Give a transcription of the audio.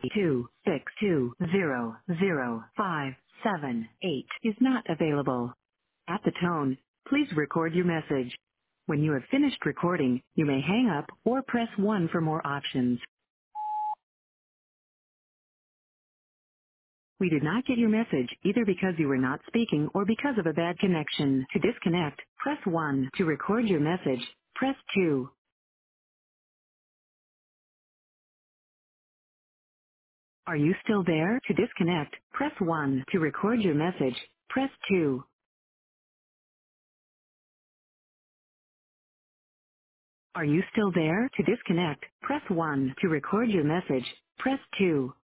2620057 is not available. At the tone, please record your message. When you have finished recording, you may hang up or press 1 for more options. We did not get your message either because you were not speaking or because of a bad connection. To disconnect, press 1. To record your message, press 2. Are you still there? To disconnect, press 1. To record your message, press 2. Are you still there? To disconnect, press 1. To record your message, press 2.